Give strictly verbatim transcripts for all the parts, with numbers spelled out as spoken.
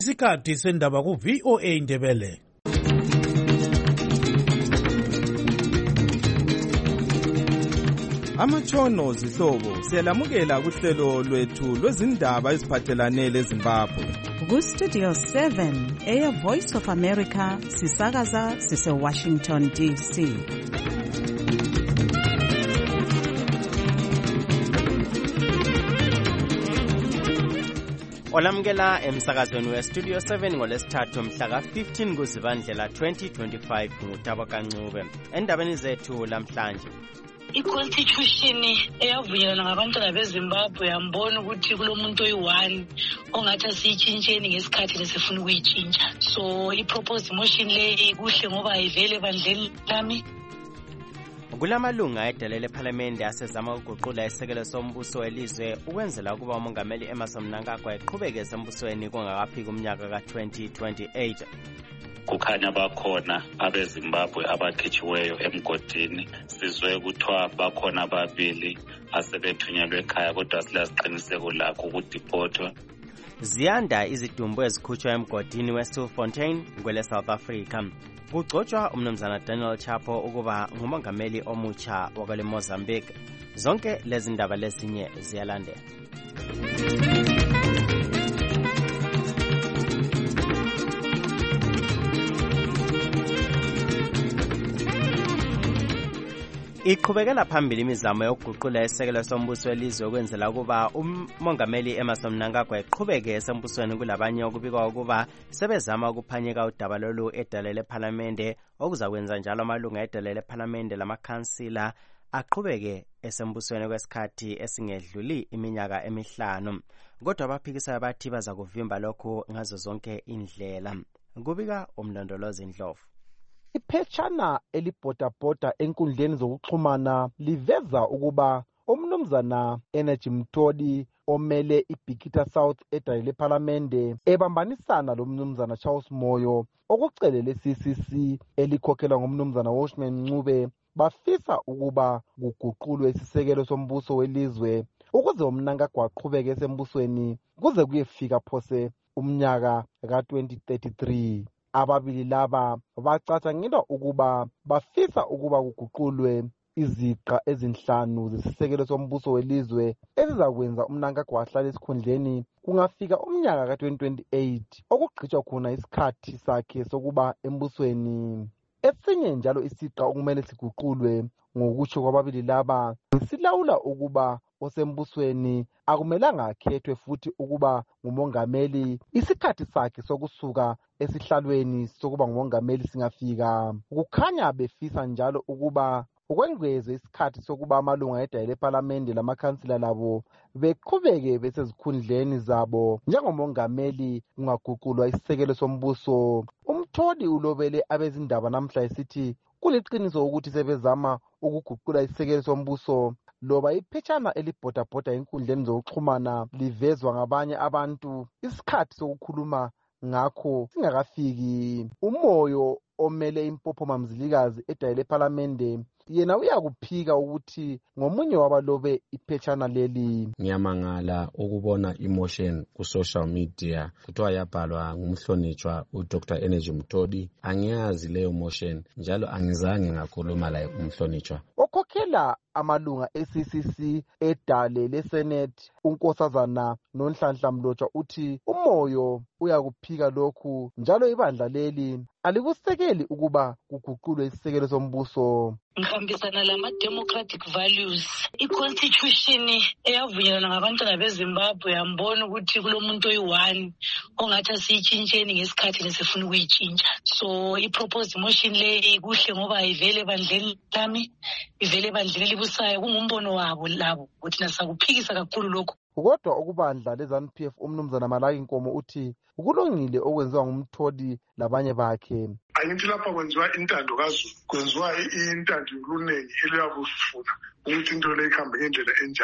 Isikhathi sendaba ku V O A Ndebele. Amatshono zihlobo siyalamukela kuhlelo lwethu lwezindaba eziphathelane leZimbabwe. Ku Studio seven, Air Voice of America, sisakaza sise Washington D C. Olamukela emsakazweni we Studio seven ngolesithathu mhla ka fifteen kuZibandlela twenty twenty-five nguThabo Kancube. Endabeni zethu lamhlanje, I-constitution eyavunyelana ngabantwana beZimbabwe yambona ukuthi kulomuntu oyi-one ongathi asiyitshintsheni ngesikhathi lesifuna ukuyitshintsha. So i-proposed motion le kuhle ngoba ayivele bandleni lami. Kulamalunga edale lePhalamende asezama ukuguqula isekelo sombuso welizwe ukwenzela ukuba umongameli Emmerson Mnangagwa eqhubeke esembusweni kungakafiki umnyaka ka twenty twenty-eight. Kukhanya bakhona abeZimbabwe abakhitsiweyo emgodini. Sizwe kuthiwa bakhona ababili asebethunyelwe ekhaya kodwa silasiqiniseko lakho ukudiphotwa. Ziyanda izidumbu ezikhutshwa emgodini weStilfontein kwele South Africa. Kugcotshwa umnumzana Daniel Chapo ukuba ngumongameli omutsha wakwele Mozambique. Zonke lezi ndaba lezinye ziyalandela. Iqhubekela phambili imizamo yokuguqula isekelo sombuso welizwe ukwenzela ukuba umongameli Emmerson Mnangagwa eqhubeke esembusweni kulabanye okubikwa ukuba sebezama ukuphanyeka udaba lolu edale lePhalamende, okuzakwenza njalo amalunga edale lePhalamende lamakhansila aqhubeke esembusweni kwesikhathi esingedluli iminyaka emihlanu. Kodwa abaphikisayo bathi baza kuvimba lokhu ngazo zonke indlela. Kubika umlondolozi Ndlovu. Iphetshana elibhodabhoda enkundleni zokuxhumana liveza ukuba umnumzana Energy Mtodi omele iBikita South edale lePhalamende ebambanisana lomnumzana Charles Moyo okucelele C C C elikhokhelwa ngomnumzana Washman Ncube bafisa ukuba kuguqulwe isisekelo sombuso welizwe ukuze uMnangagwa aqhubeke esembusweni kuze kuyefika phose umnyaka ka twenty thirty-three. Ababili laba bacatshangela ukuba bafisa ukuba kuguqulwe iziqa ezinhlanu zesisekelo sombuso welizwe ezizakwenza uMnangagwa ahlale esikhundleni kungafika umnyaka ka twenty twenty-eight okugqitshwa khona isikhathi sakhe sokuba embusweni. Esinye njalo isiqa okumele siguqulwe ngokutsho kwababili laba silawula ukuba osembusweni akumelanga akhethwe futhi ukuba ngumongameli isikhathi sakhe sokusuka esihlalweni sokuba ngumongameli singafika. Kukhanya befisa njalo ukuba ukwengezwe isikhathi sokuba amalunga edale lePhalamende lamakhansila labo beqhubeke besezikhundleni zabo njengomongameli kungaguqulwa isisekelo sombuso. Umtholi ulobele abezindaba namhla esithi kuliqiniso ukuthi sebezama ukuguqula isisekelo sombuso loba iphetshana elibhodabhoda enkundleni zokuxhumana livezwa ngabanye abantu isikhathi sokukhuluma ngakho singakafiki. Umoyo omele impopho mamzilikazi edale lePhalamende yena uyakuphika ukuthi ngomunye wabalobe iphetshana leli. Ngiyamangala ukubona emotion ku social media kuthiwa yabhalwa ngumhlonitshwa uDr Energy Mtodi. Angiyazi leyo motion njalo angizange ngakhuluma la umhlonitshwa. Okhokhela amalunga e-C C C edale leSenate unkosazana Nonhlanhla Mlotshwa uthi umoyo uyakuphika lokhu njalo ibandla leli alikusekeli ukuba kuguqulwe isisekelo sombuso. Ngihambisana lama-democratic values. I-constitution eyavunyelana ngabantwana beZimbabwe yambona ukuthi kulomuntu oyi-one ongathi asiyitshintsheni ngesikhathi lesifuna ukuyitshintsha. So i-proposed motion le kuhle ngoba ayivele bandleni lami, ivele bandleni elibusayo, kungumbono wabo labo ukuthi nasakuphikisa kakhulu lokho. Kodwa ukubandla leZANU P F umnumzana Malaki Nkomo uthi kulungile okwenziwa ngumthodi labanye bakhe. Angithi lapha kwenziwa intando kaZulu, kwenziwa intando yolunengi eliyabusifuna ukuthi into le ikhambe ngendlela enjana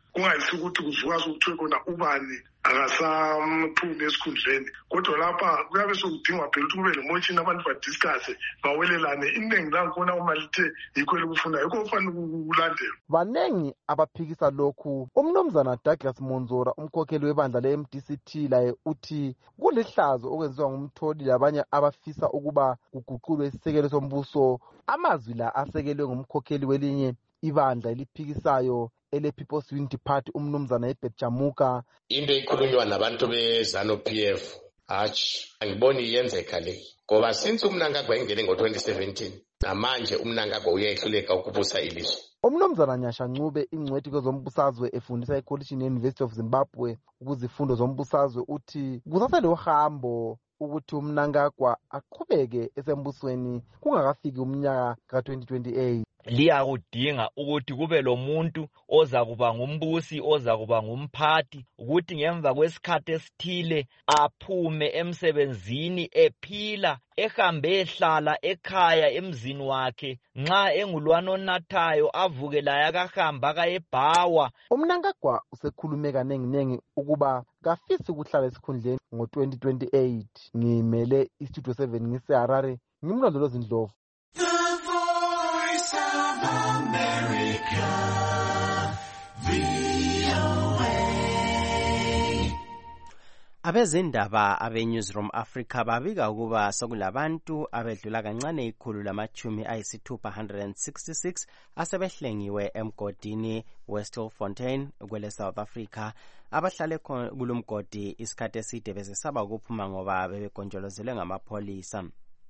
kungayisi ukuthi kuvuka sokuthiwe khona ubani akasamxhumi esikhundleni, kodwa lapha kuyabe sokudingwa phela ukuthi kube lemotion abantu badiscusse bawelelane iningi lakhona uma lithe yikho elikufunayo yikho kufanele ukulandelwa. Banengi abaphikisa lokhu. Umnumzana Douglas Monzora, umkhokheli webandla le-M D C T, laye uthi kulihlazo okwenziwa ngumtholi labanye abafisa ukuba kuguqulwe isisekelo sombuso. Amazwi la asekelwe ngumkhokheli welinye ibandla eliphikisayo ele-People's Unity Party, umnumzana Herbert Chamuka. Into ikhulunywa nabantu be-ZANU P F hatshi angiboni iyenzeka le, ngoba since uMnangagwa engene ngo-twenty seventeen namanje uMnangagwa uyayehluleka ukubusa ilizwe. Umnumzana Nyasha Ncube, ingcwethi kwezombusazwe efundisa ekolishini ye-University of Zimbabwe ukuzifundo zombusazwe, uthi kusasele uhambo ukuthi uMnangagwa aqhubeke esembusweni kungakafiki umnyaka ka-twenty twenty-eight. Liyakudinga ukuthi kube lo muntu oza kuba ngumbusi, oza kuba ngumphathi, ukuthi ngemva kwesikhathi esithile aphume emsebenzini ephila, ehambe ehlala ekhaya emzini wakhe, nxa engulwana onathayo avuke laye akahamba kayebhawa. uMnangagwa usekhulume kanenginengi ukuba kafisi ukuhlala esikhundleni ngo-twenty twenty-eight. Ngimele iStudio seven ngiseHarare, ngimlondolozi Ndlovu. Abezindaba abe-Newsroom Africa babika ukuba sokulabantu abedlula kancane ikhulu lamachumi ayisithupha one hundred sixty-six asebehlengiwe emgodini weStilfontein kwele South Africa, abahlale kulomgodi isikhathi eside besesaba ukuphuma ngoba bebegonjolozelwe ngamapholisa.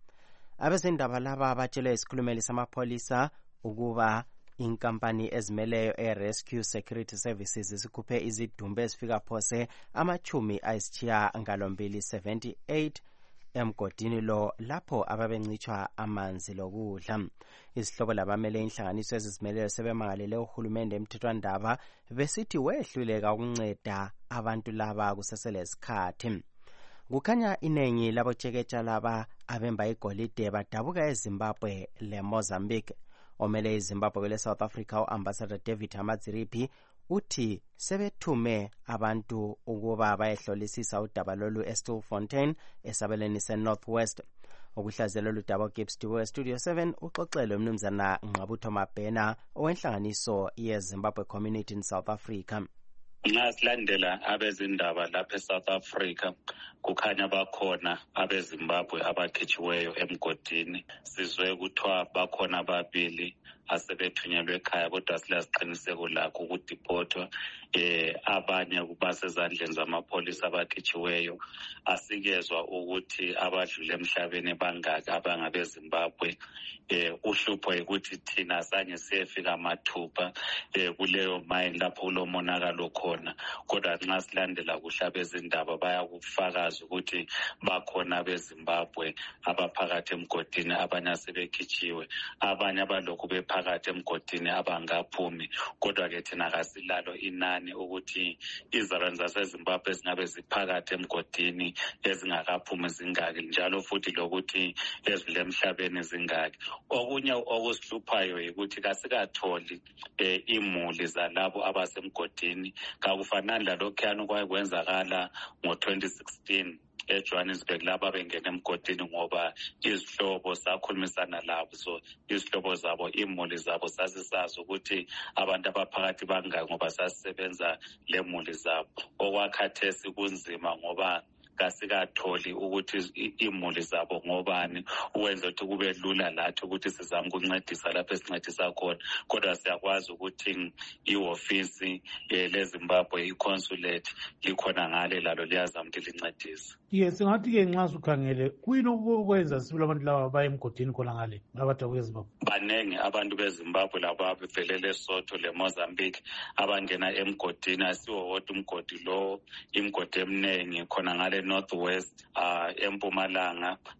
Abezindaba laba batshele isikhulumeli samapholisa ukuba inkampani ezimeleyo e-Rescue Security Services zikhuphe izidumbu ezifika phose amachumi ayisitshiya ngalombili seventy-eight emgodini lo lapho ababencitshwa amanzi lokudla. Isihlobo labamele inhlanganiso ezizimeleyo sebemangalele uhulumende emthethwandaba besithi wehluleka ukunceda abantu laba kuseselesikhathi. Kukhanya inengi labotsheketsha laba abemba igolide badabuka eZimbabwe le-Mozambique. Omele iZimbabwe kwele South Africa u-Ambassador David Hamadziripi uthi sebethume abantu ukuba bayehlolisisa udaba lolu eStilfontein esabeleni se-Northwest. Ukuhlazela ludaba uGibbs Diwe Studio seven uxoxele umnumzana Ngqabutho Mabhena owenhlanganiso ye-Zimbabwe Community in South Africa. Nxa silandela abezindaba lapha eSouth Africa kukhanya bakhona abeZimbabwe abakhitshiweyo emgodini. Sizwe kuthiwa bakhona ababili asebethunyelwe ekhaya, kodwa silasiqiniseko lakho ukudiphotwa eh abanye kubasezandleni zamapholisa abakhitshiweyo. Asikezwa ukuthi abadlule emhlabeni bangaka abangabeZimbabwe. eh uhlupho ukuthi thina sanye siyefika mathupha eh kuleyo mine lapho kulomonakalo khona, kodwa nxa silandela kuhle abezindaba bayakufakaza ukuthi bakhona abeZimbabwe abaphakathi emgodini, abanye asebekhitshiwe, abanye abalokhu bephakathi emgodini abangaphumi. Kodwa ke thina kasilalo inani ukuthi izalwane zaseZimbabwe ezingabe ziphakathi emgodini ezingakaphumi zingaki, njalo futhi lokuthi ezidlule emhlabeni zingaki. Okunye okusihluphayo ukuthi kasikatholi eh, imuli zalabo abasemgodini. Kakufanani lalokhuyana okwakwenzakala ngo-twenty sixteen eJohannesburg laba bengena emgodini ngoba izihlobo sakhulumisana labo, so izihlobo zabo imuli zabo sasisazi ukuthi abantu abaphakathi bangaki ngoba sasisebenza le muli zabo. Okwakhathesi kunzima ngoba kasikatholi ukuthi imuli zabo ngobani, uwenza ukuthi kube lula lathi ukuthi sizame ukuncedisa lapho esincedisa khona. Kodwa siyakwazi ukuthi ihofisi leZimbabwe iconsulate likhona ngale lalo liyazama ukuthi lincedise. Yes, singathi ke nxa sukhangele kuyini okwenza sibula abantu laba baye emgodini khona ngale abadabuka eZimbabwe? Banengi abantu beZimbabwe laba bevelele eSotho leMozambique abangena emgodini. Asiwo wodwa umgodi lo, imgodi eminingi khona ngale Northwest, uh, empumalanga,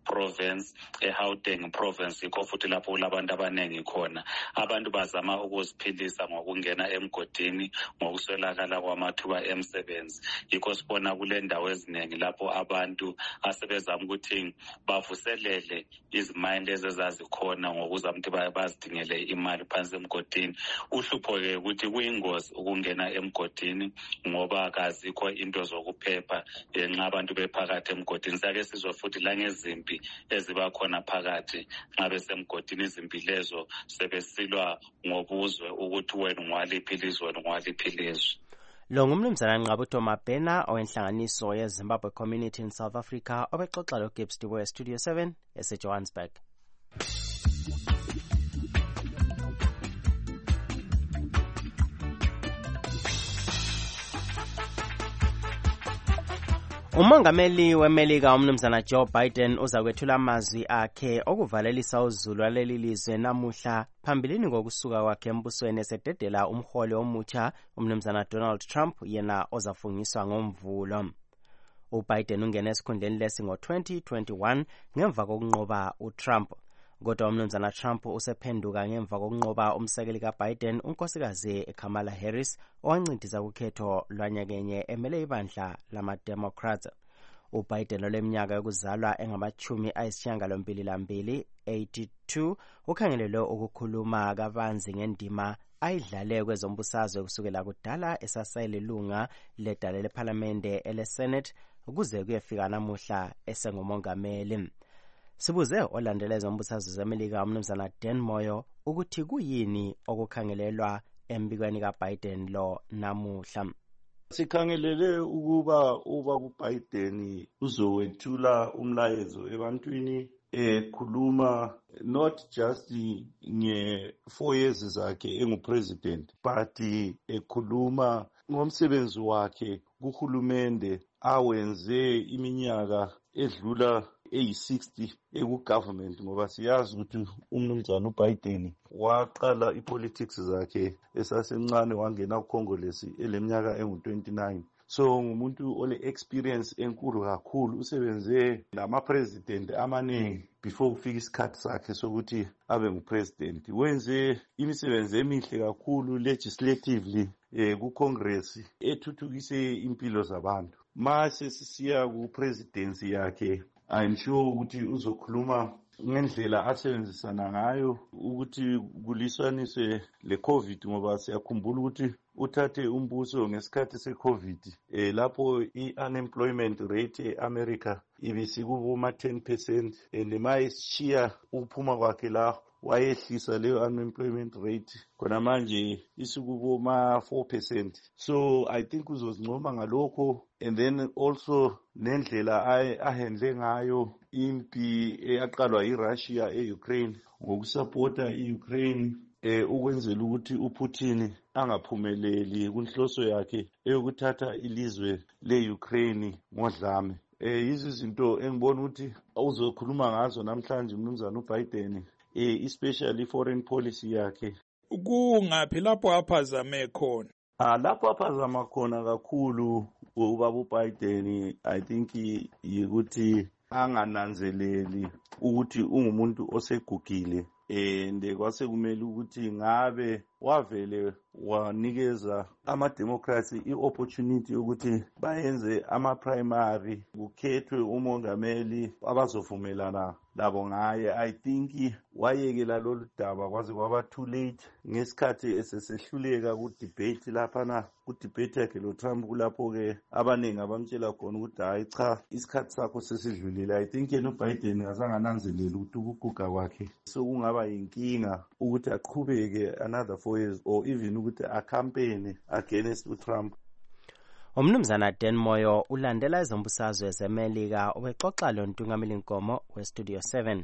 province, eGauteng province, yikho futhi lapho kulabantu abaningi khona. Abantu bazama ukuziphilisa ngokungena emgodini ngokuswelakala kwamathuba emsebenzi. Yikho sibona kule ndawo eziningi lapho abantu asebezama ukuthi bavuselele izimayini lezi ezazikhona ngokuzama ukuthi bazidingele imali phansi emgodini. Uhlupho-ke ukuthi kuyingozi ukungena emgodini ngoba akazikho into zokuphepha nxa abantu bephakathi emgodini. Sake sizwe futhi langezimpi eziba khona phakathi nxa besemgodini. Izimpi lezo sebesilwa ngobuzwe ukuthi wena ngwaliphi ilizwe, wena ngwaliphi ilizwe. Lo ngumnumzana Nqabutho Mabhena owenhlanganiso yeZimbabwe Community in South Africa obexoxa loGibbs Diwe Studio seven eseJohannesburg. Umongameli weMelika umnumzana Joe Biden uza kwethula amazwi akhe okuvalelisa uzulu waleli lizwe namuhla phambilini ngokusuka kwakhe embusweni esededela umholi omutsha umnumzana Donald Trump yena ozafungiswa ngomvulo. UBiden ungene esikhundleni lesi ngo-twenty twenty-one ngemva kokunqoba uTrump. Kodwa umnumzana Trump usephenduka ngemva kokunqoba umsekeli kaBiden unkosikazi Kamala Harris owancindisa kukhetho lwanyakenye emele ibandla lama-Democrats. UBiden oleminyaka yokuzalwa engamachumi ayisishiyagalombili lambili, eighty-two, ukhangelelwe ukukhuluma kabanzi ngendima ayidlale kwezombusazwe kusukela kudala esasayililunga ledale lephalamende ele-Senate kuze kuyefika namuhla esengumongameli. Sibuze olandela ezombusazwe zeMelika umnumzana Dan Moyo ukuthi kuyini okukhangelelwa embikweni kaBiden lo namuhla. Sikhangelele ukuba uba kuBiden uzowethula umlayezo ebantwini ekhuluma not just nge four years zakhe engupresident but ekhuluma ngomsebenzi wakhe kuhulumende awenze iminyaka edlula eyi-sixty eku-government ngoba siyazi ukuthi umnumzana uBiden waqala ipolitics zakhe esasemncane wangena kuCongress eleminyaka engu-twenty-nine. So ngumuntu ole-experience enkulu kakhulu, usebenze nama-president amaningi before kufika isikhathi sakhe sokuthi abe ngupresident. Wenze imisebenzi emihle kakhulu legislatively eh, kuCongress ethuthukise impilo zabantu. Mase sisiya kupresidency yakhe, I'm sure ukuthi uzokhuluma ngendlela asebenzisana ngayo ukuthi kuliswaniswe le-COVID ngoba siyakhumbula ukuthi uthathe umbuso ngesikhathi se-COVID eh, lapho i-unemployment rate e-America ibisikuboma ten percent and mayeshiya ukuphuma kwakhe la wayehlisa leyo unemployment rate khona manje isikuboma four percent. So I think uzozincoma ngalokho and then also nendlela ahendle ngayo impi eyaqalwa iRussia e-Ukraine ngokusupporta i-Ukraine eh ukwenzela ukuthi uPutin angaphumeleli kunhloso yakhe eyokuthatha ilizwe le-Ukraine ngodlame. Eh yizi zinto engibona ukuthi uzokhuluma ngazo namhlanje umnumzana uBiden, eh especially foreign policy yakhe. Kungaphi lapho aphazame khona? Ah lapho aphazama khona kakhulu ubaba uBiden I think yikuthi angananzeleli ukuthi ungumuntu osegugile and kwase kumele ukuthi ngabe wavele wanikeza ama-democrats i-opportunity ukuthi bayenze ama-primary kukhethwe umongameli abazovumelana labo ngaye. I think wayekela lolu daba kwaze kwaba too late ngesikhathi esesehluleka ku-debate laphana ku-debate yakhe lo Trump kulapho-ke abaningi abamtshela khona ukuthi hayi cha isikhathi sakho sesidlulile. I think yena uBiden azangananzeleli ukuthi ukuguga kwakhe sokungaba yinkinga ukuthi aqhubeke another four years or even ukuthi acampaign against uTrump. Umnumzana Dan Moyo ulandela izombusazwe zeMelika ubexoxa lo Ntungameli Nkomo weStudio seven.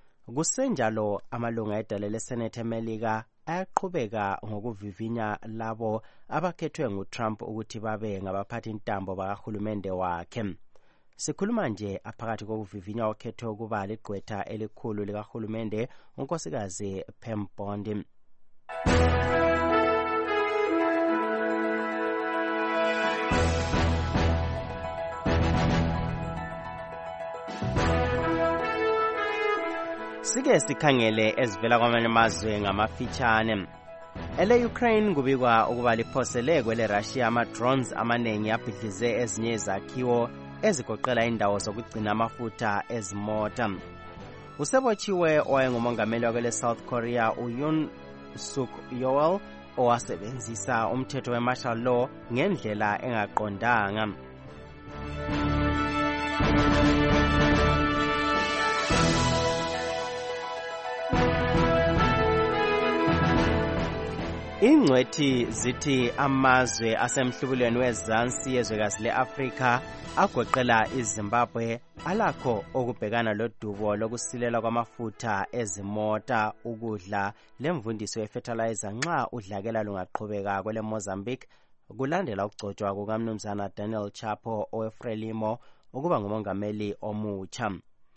Kusenjalo amalunga edale leSenate eMelika ayaqhubeka ngokuvivinya labo abakhethwe nguTrump ukuthi babe ngabaphathi intambo bakahulumende wakhe. Sikhuluma nje aphakathi kokuvivinya ukhetho kuba ligqwetha elikhulu likahulumende unkosikazi Pam Bondi. Sike sikhangele ezivela kwamanye amazwe ngamafitshane. Ele-Ukraine kubikwa ukuba liphosele kwele-Russia ama-drones amaningi abhidlize ezinye izakhiwo ezigoqela indawo zokugcina amafutha ezimota. Usebotshiwe owayengumongameli wakwele-South Korea uYoon Suk Yeol owasebenzisa umthetho we-martial law ngendlela engaqondanga. Ingcwethi zithi amazwe asemhlubulweni wezansi yezwekazi le-Afrika agoqela iZimbabwe alakho okubhekana lodubo lokusilela kwamafutha ezimota, ukudla lemvundiso ye-fertilizer nxa udlakela lungaqhubeka kwele Mozambique kulandela ukugcotshwa kukamnumzana Daniel Chapo oweFrelimo ukuba ngumongameli omutsha.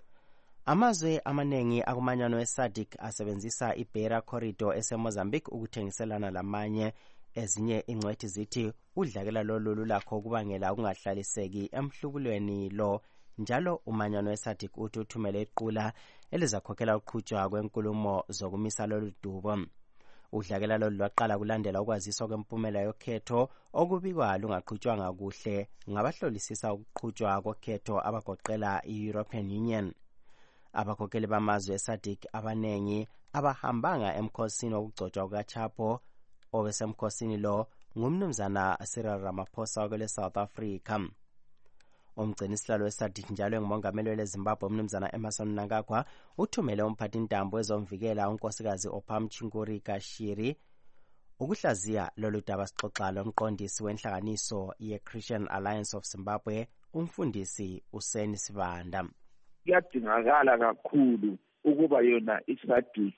Amazwe amanengi akumanyano we-SADC asebenzisa iBeira Corridor eseMozambique ukuthengiselana lamanye. Ezinye ingcwethi zithi udlakela lolu lulakho ukubangela ukungahlaliseki emhlubulweni lo, njalo umanyano we-SADC uthi uthumele iqula elizakhokhela uqhutshwa kwenkulumo zokumisa lolu dubo. Udlakela lolu lwaqala kulandela ukwaziswa kwempumela yokhetho okubikwa lungaqhutshwanga kuhle ngabahlolisisa ukuqhutshwa kokhetho abagoqela i-European Union. Abakhokheli bamazwe e-SADC abanengi abahambanga emkhosini wokugcotshwa kukaChapo obesemkhosini lo ngumnumzana Cyril Ramaphosa wakwele South Africa. Umgcinisihlalo we-SADC njalo engumongameli weleZimbabwe umnumzana Emmerson Mnangagwa uthumele umphathintambo wezomvikela unkosikazi Opham Chinguri Kashiri ukuhlaziya lolu daba sixoxa lomqondisi wenhlanganiso ye-Christian Alliance of Zimbabwe umfundisi Useni Sibanda. Kuyadingakala kakhulu ukuba yona i-SADC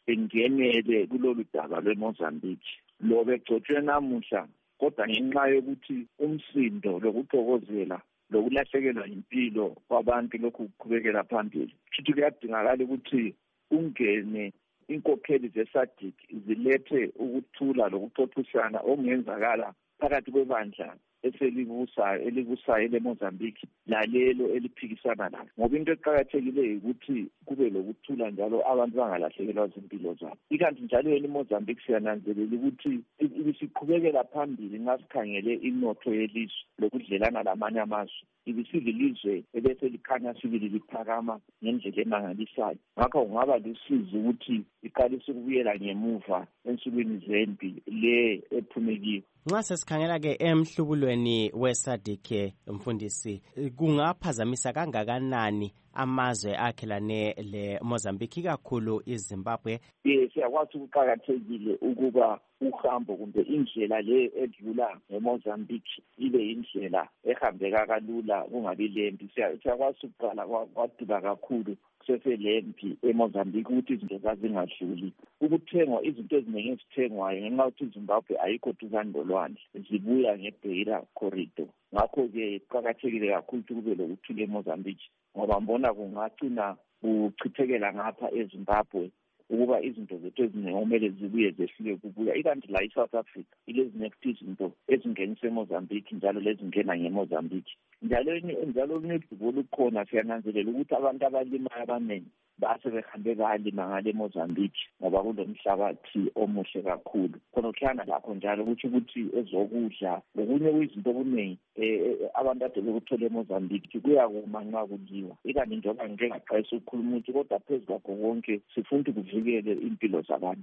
engenele kulolu daba lweMozambique. Lo begcotshwe namuhla kodwa ngenxa yokuthi umsindo lokuxokozela lokulahlekelwa impilo kwabantu lokhu kuqhubekela phambili. Futhi kuyadingakala ukuthi ungene inkokheli ze-SADC zilethe ukuthula lokuxoxisana okungenzakala phakathi kwebandla eselibusayo elibusayo leMozambique lalelo eliphikisana layo, ngoba into eqakathekileyo ukuthi kube lokuthula njalo abantu bangalahlekelwa zimpilo zabo. Ikanti njalo yena iMozambique siyananzelela ukuthi ibisiqhubekela phambili nxa sikhangele inotho yelizwe lokudlelana lamanye amazwe. Ibisililizwe ebese likhanya sibili liphakama ngendlela emangalisayo. Ngakho kungaba lusizi ukuthi iqalise ukubuyela ngemuva ensukwini zempi le ephumekiwe. Nxa sesikhangela ke emhlubulweni we-SADC mfundisi, kungaphazamisa kangakanani amazwe akhelane le-Mozambique kakhulu iZimbabwe? Yes, siyakwazi ukuqakathekile ukuba uhambo kumbe indlela le edlula ngeMozambique ibe indlela ehambeka kalula kungabi lempi. Siyakwazi ukuqala kwaduka kakhulu kuseselempi eMozambique ukuthi izinto zazingadluli. Ukuthengwa izinto eziningi ezithengwayo ngenxa yokuthi iZimbabwe ayikho duzane lolwandle zibuya ngeBeira Corridor. Ngakho-ke kuqakathekile kakhulu ukuthi kube lokuthula eMozambique ngoba mbona kungagcina kuchithekela ngapha eZimbabwe ukuba izinto zethu eziningi kumele zibuye zehlike kubuya. Ikanti la i-South Africa ilezinext izinto ezingenisa eMozambique njalo lezingena ngeMozambique. Njalo njalo unedubo olukhona siyananzelela ukuthi abantu abalimayo abaningi base behambe bayalima ngale Mozambique ngoba kulomhlabathi omuhle kakhulu. Khona kuhlangana lakho njalo ukuthi ukuthi ezokudla lokunye kuyizinto okuningi abantu ade bekuthola eMozambique kuyakuma nxa kuliwa. Ikanti njengoba ngike ngaqalisa ukukhuluma ukuthi kodwa phezu kwakho konke sifuna ukuvikela impilo zabantu.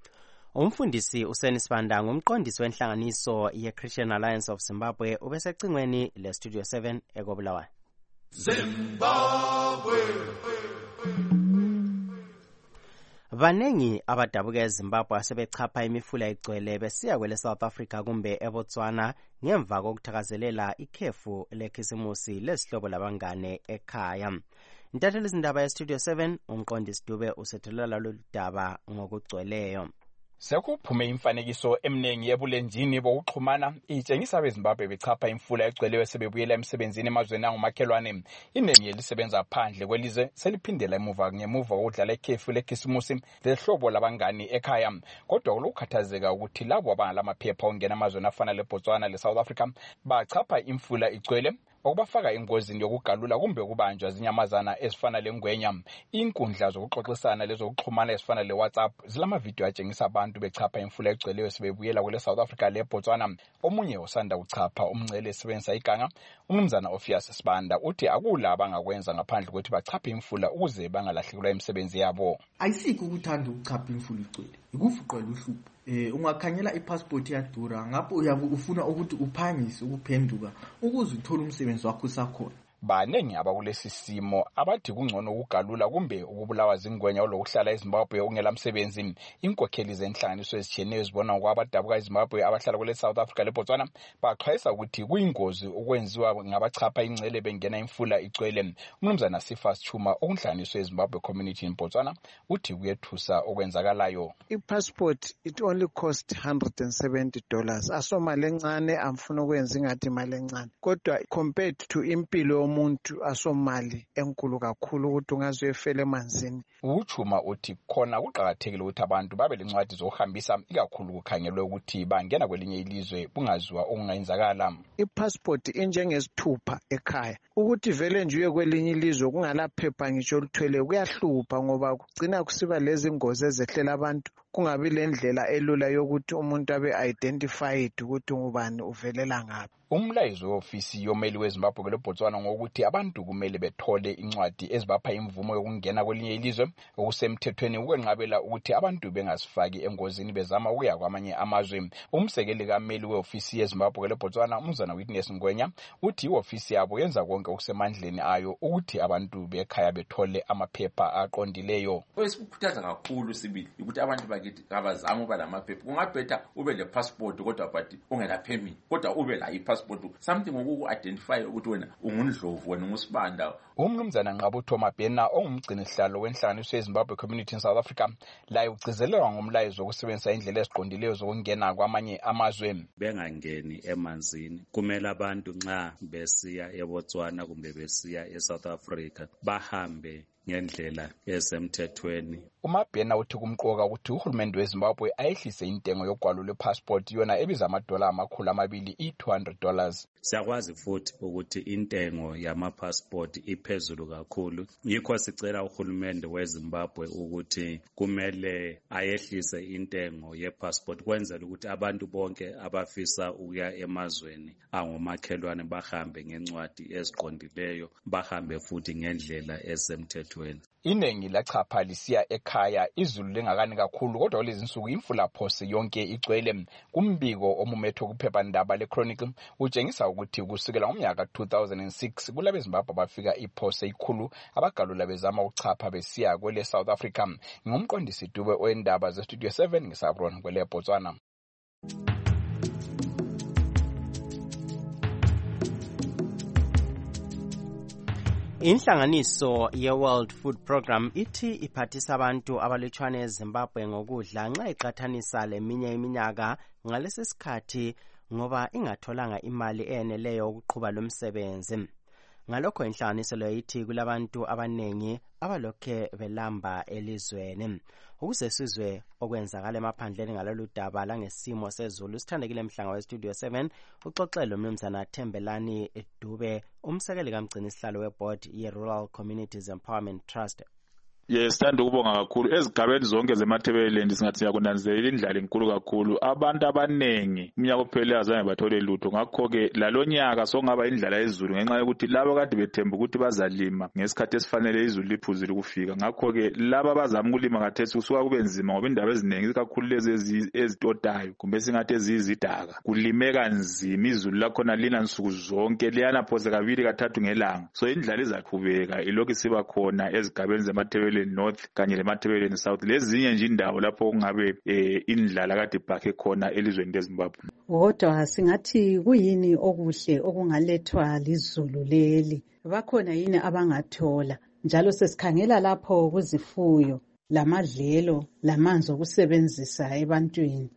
Umfundisi Useni Sibanda ngumqondisi wenhlanganiso ye-Christian Alliance of Zimbabwe ubesecingweni le-Studio seven eKobulawayo. Zimbabwe. Banengi abadabuka eZimbabwe asebechapha imifula igcwele besiya kwele South Africa kumbe eBotswana ngemva kokuthakazelela ikhefu lekhisimusi lesihlobo labangane ekhaya. Intatheli izindaba ye-Studio seven umqondisi Dube usethulela lolu daba ngokugcweleyo. Sekuphume imfanekiso emnengi ebulenjini bokuxhumana itshengisa abeZimbabwe bechapha imfula egcweleyo sebebuyela emsebenzini emazweni angumakhelwane. Inengi elisebenza phandle kwelizwe seliphindela emuva ngemuva kokudlala ikhefu lekhisimusi lehlobo labangani ekhaya. Kodwa kulokukhathazeka ukuthi labo abangalamaphepha ongena emazweni afana leBotswana leSouth Africa bachapha imfula igcwele okubafaka engozini yokugalula kumbe ukubanjwa zinyamazana ezifana lengwenya. Inkundla zokuxoxisana lezokuxhumana ezifana le-WhatsApp zilamavidiyo atshengisa abantu bechapha imfula egcweleyo sebebuyela kule South Africa leBotswana. Omunye osanda uchapha umngcele esebenzisa iganga, umnumzana Ophias Sibanda, uthi akula abangakwenza ngaphandle kokuthi bachaphe imfula ukuze bangalahlekelwa imisebenzi yabo. Ayisikho ukuthanda ukuchapha imfula igcwele, ikufuqela uhlupho. Eh ungakhanyela ipassport yadura, ngapho uyabe ufuna ukuthi uphangise ukuphenduka ukuze uthole umsebenzi wakho sakhona. Baningi abakulesi simo abathi kungcono ukugalula kumbe ukubulawa zingwenya olokuhlala eZimbabwe ongela msebenzi. Inkokheli zenhlanganiso ezitshiyeneyo zibona kwabadabuka eZimbabwe abahlala kule South Africa leBotswana baxwayisa ukuthi kuyingozi ukwenziwa ngabachapha ingcele bengena imfula igcwele. Umnumzana Sifas Chuma okunhlanganiso eZimbabwe community in Botswana uthi kuyethusa okwenzakalayo. I-passport it only cost one hundred seventy dollars. Asomali encane amfuna ukwenza ingathi imali encane. Kodwa compared to impilo umuntu asomali enkulu kakhulu ukuthi ungaze efele emanzini. Uchuma uthi khona kuqhakathekile ukuthi abantu babe lencwadi zokuhambisa ikakhulu kukhangelwe ukuthi bangena kwelinye ilizwe bungaziwa okungayenzakala. I-passport injengesithupha ekhaya. Ukuthi vele nje uye kwelinye ilizwe kungalaphepha ngisho luthwele kuyahlupha ngoba kugcina kusiba lezi ngozi ezehlela abantu. Kungabi lendlela elula yokuthi umuntu abe identified ukuthi ngubani uvelela ngaphi. Umlayizo weofisi yomeli weZimbabwe leBotswana ngokuthi abantu kumele bethole incwadi ezibapha imvumo yokungena kwelinye ilizwe okusemthethweni ukwenqabela ukuthi abantu bengasifaki engozini bezama ukuya kwamanye amazwe. Umsekeli kameli weofisi yeZimbabwe leBotswana umnumzana Witness Ngwenya uthi iofisi yabo yenza konke okusemandleni ayo ukuthi abantu bekhaya bethole amaphepha aqondileyo. Kwesikhuthaza kakhulu sibili ukuthi abantu bakithi abazama ukuba lamaphepha. Kungabhetha ube le passport kodwa but ungela permit kodwa ube la passport something ngoku identify ukuthi wena ungundlovu wena ngusibanda. Umnumzana Nqabutho Mabhena ongumgcini sihlalo wenhlanganiso yeZimbabwe community in South Africa laye ugcizelelwa ngomlayizo wokusebenzisa indlela eziqondileyo zokungena kwamanye amazwe. Bengangeni emanzini kumele abantu nxa besiya eBotswana kumbe besiya eSouth Africa bahambe ngendlela esemthethweni. Umabhena uthi kumqoka ukuthi uhulumende weZimbabwe ayehlise intengo yogwalo lwepassport yona ebiza amadola amakhulu amabili i-two hundred dollars. Siyakwazi futhi ukuthi intengo yamapassport iphezulu kakhulu. Yikho sicela uhulumende weZimbabwe ukuthi kumele ayehlise intengo yepassport kwenzela ukuthi abantu bonke abafisa ukuya emazweni angomakhelwane bahambe ngencwadi eziqondileyo, bahambe futhi ngendlela esemthethweni. Iningi lachapha lisiya ekhaya izulu lingakani kakhulu kodwa lezi insuku imfula phose yonke igcwele. Kumbiko omumetho kuphephandaba leChronicle utshengisa ukuthi kusukela ngomnyaka two thousand six kulabe Zimbabwe bafika iphose ikhulu abagalula bezama ukuchapha besiya kwele South Africa. Ngumqondisi Dube oendaba ze Studio seven ngisabron kwele Botswana. Inhlanganiso ye-World Food Program ithi iphathisa abantu abalutshwane eZimbabwe ngokudla nxa iqathanisa leminye iminyaka ngalesi sikhathi ngoba ingatholanga imali eyeneleyo ukuqhuba lo msebenzi. Ngalokho inhlanganiso leyo ithi kulabantu abanengi abalokhe belamba elizweni. Ukuze sizwe okwenzakala emaphandleni ngalolu daba langesimo sezulu sithandekile mhlanga weStudio seven uxoxelo umnumzana Thembelani Dube umsekeli kamgcini sihlalo weboard ye-Rural Communities Empowerment Trust. Yes, sithanda ukubonga kakhulu. Ezigabeni zonke zemathebelend singathi siyakunanzelela indlala enkulu kakhulu. Abantu abanengi umnyaka ophele azange bathole lutho. Ngakho ke lalonyaka sokungaba indlala ezulu ngenxa yokuthi labo kade bethemba ukuthi bazalima ngesikhathi esifanele izulu liphuzile ukufika. Ngakho ke laba bazama ukulima ngathesi kusuka kube nzima ngoba indaba eziningi kakhulu lezi ezitotayo kumbe singathi ezizidaka. Kulimeka nzima izulu lakhona lina nsuku zonke liyana phose kabili kathathu ngelanga. So indlala izaqhubeka ilokhu siba khona ezigabeni zemathebelend North kanye lemathebeleni South. Lezinye nje indawo lapho kungabe eh, indlala kade ibhakhe khona elizweni leZimbabwe. Kodwa singathi kuyini okuhle okungalethwa lizulu leli? Bakhona yini abangathola? Njalo sesikhangela lapho kuzifuyo lamadlelo lamanzi okusebenzisa ebantwini.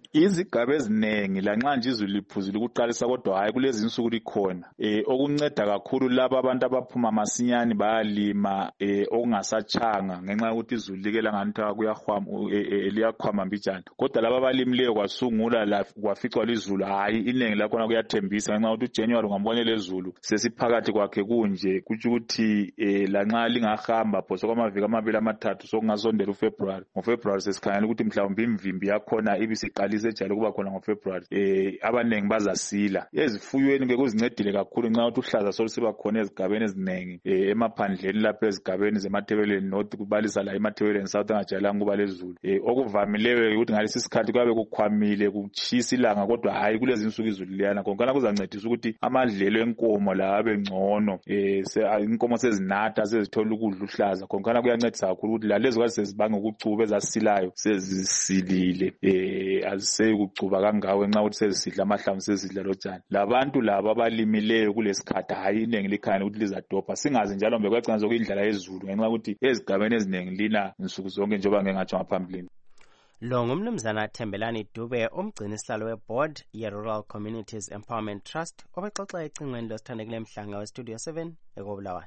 izigaba eziningi lanxa nje izulu liphuzile ukuqalisa kodwa hayi kulezi insuku likhona eh okunceda kakhulu laba abantu abaphuma masinyane bayalima eh okungasachanga ngenxa yokuthi izulu like langanitha kuyahwama liyakhwama mbijana kodwa laba abalimileyo kwasungula la kwaficwa lizulu hayi iningi lakhona kuyathembisa ngenxa yokuthi uJanuary ungambone lezulu sesiphakathi kwakhe kunje kuthi ukuthi eh lanxa lingahamba phoso kwamaviki amabili amathathu sokungasondela uFebruary ngoFebruary sesikhangela ukuthi mhlawumbe imvimbi yakhona ibisiqalise ejalo kuba khona ngoFebruary eh abanengi bazasila ezifuyweni ke kuzincedile kakhulu nxa ukuthi uhlaza solusiba khona ezigabeni eziningi eh emaphandleni lapha ezigabeni zemathebeleni north kubalisa la emathebeleni south angajayelanga kuba lezulu eh okuvamileyo ukuthi ngalesi sikhathi kwabe kukhwamile kuchisa ilanga kodwa hayi kulezi insuku izulu liyana konkana kuzancedisa ukuthi amadlelo enkomo la abe ngcono eh inkomo sezinatha sezithola ukudla uhlaza konkana kuyancedisa kakhulu ukuthi la lezo kwazi sezibanga ukucuba ezasilayo sezisilile eh azise ukucuba kangawe nxa ukuthi sezisidla amahlamvu sezidla lotshani labantu laba abalimileyo kulesikhathi hayi iningi likhanya ukuthi lizadopha singazi njalo mbe kwacana zokuyindlela yezulu ngenxa ukuthi ezigabeni eziningi lina insuku zonke njengoba ngengatsho ngaphambilini. Lo ngumnumzana Thembelani Dube umgcini sihlalo weboard ye-Rural Communities Empowerment Trust obexoxa ecingweni losithandekile mhlanga we-Studio seven ekobulawayo.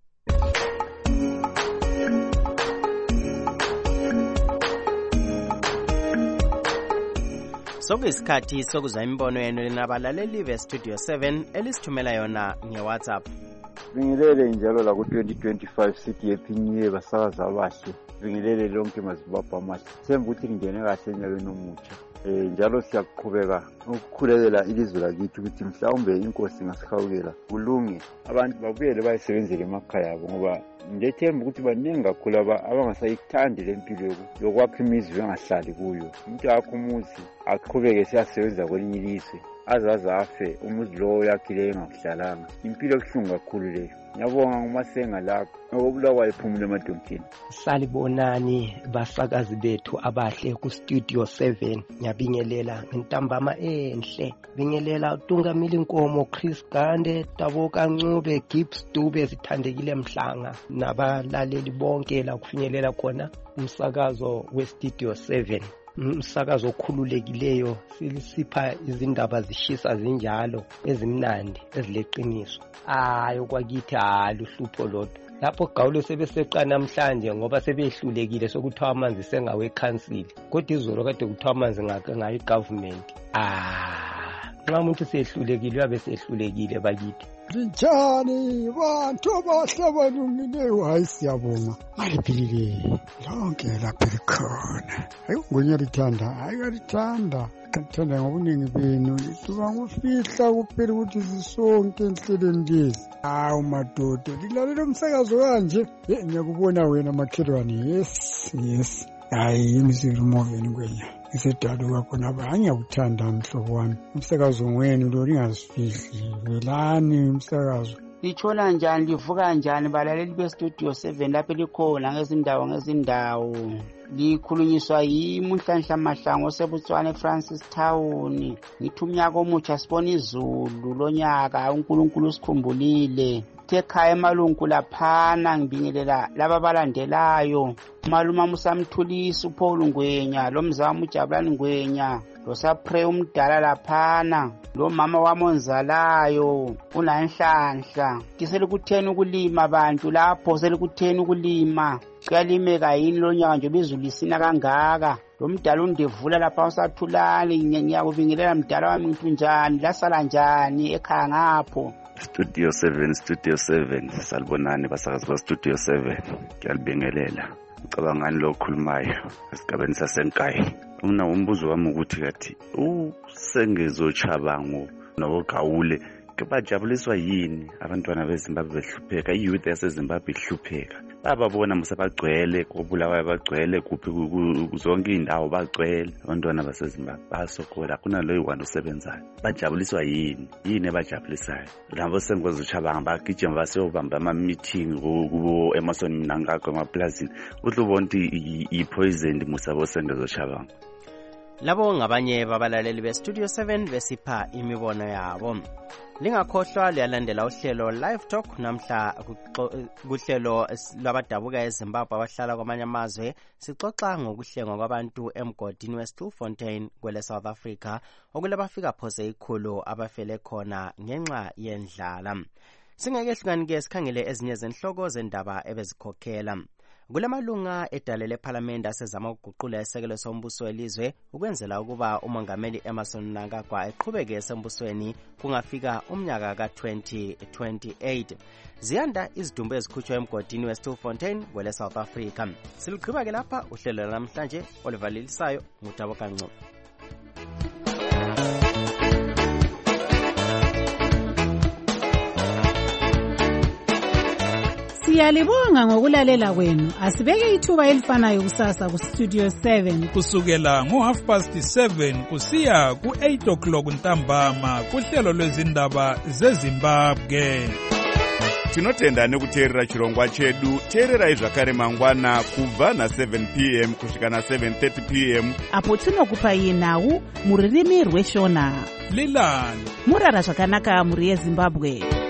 Sokuyisikhathi sokuzwa imbono yenu linabalaleli be-Studio seven elisithumela yona nge-WhatsApp. Sibingelele njalo la ku twenty twenty-five sithi happy new year basakaza abahle. Sibingelele lonke mazibapha amahle. Semba ukuthi ngene kahle enyakeni omutsha. Eh njalo siyaqhubeka ukukhulelela ilizwe lakithi ukuthi mhlawumbe inkosi ngasihawukela kulunge abantu babuyele bayisebenzele emakhaya abo ngoba ngethemba ukuthi baningi kakhulu abangasayithandi lempilo yokwakha imizi bengahlali kuyo. Umuntu akho umuzi aqhubeke siyasebenza kwelinye ilizwe azaza afe umuzi lo uyakhileyo engakuhlalanga. Impilo ebuhlungu kakhulu leyo. Ngiyabonga ngumasenga lakho ngobulawayo ephumule emadonthini. Salibonani basakazi bethu abahle ku Studio seven. Ngiyabingelela ngentambama enhle. Bingelela uTungamile Nkomo, Chris Gande, Taboka Ncube, Gibbs Dube sithandekile mhlanga nabalaleli bonke la kufinyelela khona umsakazo we Studio seven. Umsakazo okhululekileyo silisipha izindaba zishisa zinjalo ezimnandi ezileqiniso. Ayo kwakithi hayi uhlupho lodwa. Lapho Gawulo sebeseqa namhlanje ngoba sebehlulekile sokuthiwa amanzi sengawe council. Kodwa izolo kade kuthiwa amanzi ngake ngayi government. Ah, nxa umuntu sehlulekile uyabe sehlulekile bakithi. Njani bantu abahle balungileyo hayi siyabonga aliphilile lonke lapha likhona hayi ngonyalithanda hayi kalithanda kalithanda ngobuningi benu lithuba ngufihla kuphela ukuthi sisonke enhlelweni lezi hawu madoda lilalela umsakazo kanje ye ngiyakubona wena makhelwane yes yes hayi imizulu moveni kwenya isedaluka khona abanye akuthanda mhlobo wami umsakazo wenu lo lingazifihli velani umsakazo litshona njani livuka njani balaleli be-Studio seven lapho likhona ngezindawo ngezindawo likhulunyiswa yimuhlanhla mahlango osebutswane Francis Town. Ngithi umnyaka omutsha sibona izulu lonyaka uNkulunkulu sikhumbulile ekhaya emalungu laphana ngibingelela laba balandelayo umaluma Musamthulisa uPaul Ngwenya lo mzamo uJabulani Ngwenya lo sapre umdala laphana lo mama wamonzalayo unanhlanhla kiselikutheni ukulima abantu lapho selikutheni ukulima kuyalimeka yini lo nyaka nje bizulu lisina kangaka lo mdala undevula lapha usathulani ngiyakubingelela mdala wami ngitunjani lasala njani ekhaya ngapho. Studio seven, Studio seven, salibonani basakazi ba Studio seven. Ngiyalibingelela. Ucabangani lo khulumayo esigabeni sasenkayi. Umna umbuzo wami ukuthi kathi usengezochabango nokugawule bajabuliswa yini abantwana beZimbabwe behlupheka iyouth yaseZimbabwe ihlupheka bababona musabagcwele kobulawayo bagcwele kuphi zonke indawo bagcwele abantwana baseZimbabwe basokola kunaloyi wantu osebenzayo bajabuliswa yini yini ebajabulisayo labo sengozuchabanga bagijima baseyobamba ama meeting kubo Emerson Mnangagwa emaplazini uhlubona ukuthi i poison musabo sengezochabanga. labo ngabanye babalaleli bestudio seven besipha imibono yabo. Lingakhohlwa liyalandela uhlelo Live Talk namhla kuhlelo lwabadabuka eZimbabwe abahlala kwamanye amazwe. Sixoxa ngokuhlengwa kwabantu emgodini weStilfontein kwele South Africa okulabafika phose ikhulu abafele khona ngenxa yendlala. Singeke hlukanike sikhangele ezinye zenhloko zendaba ebezikhokhela. Kulamalunga edalele parliament asezama ukuguqula isekelo sombuso welizwe ukwenzela ukuba umongameli Emmerson Mnangagwa eqhubeke esembusweni kungafika umnyaka ka twenty twenty-eight. Ziyanda izidumbu ezikhutshwa emgodini weStilfontein kwele South Africa. Siligqiba ke lapha uhlelo namhlanje olivalelisayo ngutabo kanco. Siyalibonga ngokulalela kwenu. Asibeke ithuba elifanayo kusasa ku Studio seven kusukela ngo half past seven kusiya ku eight o'clock ntambama kuhlelo lwezindaba zeZimbabwe. Tinotenda nekuteerera chirongwa chedu. Teererai zvakare mangwana kubva na seven p m kusvika na seven thirty p m apo tinokupai nhau muririmi rweshona. Lilani murara zvakanaka muri yeZimbabwe.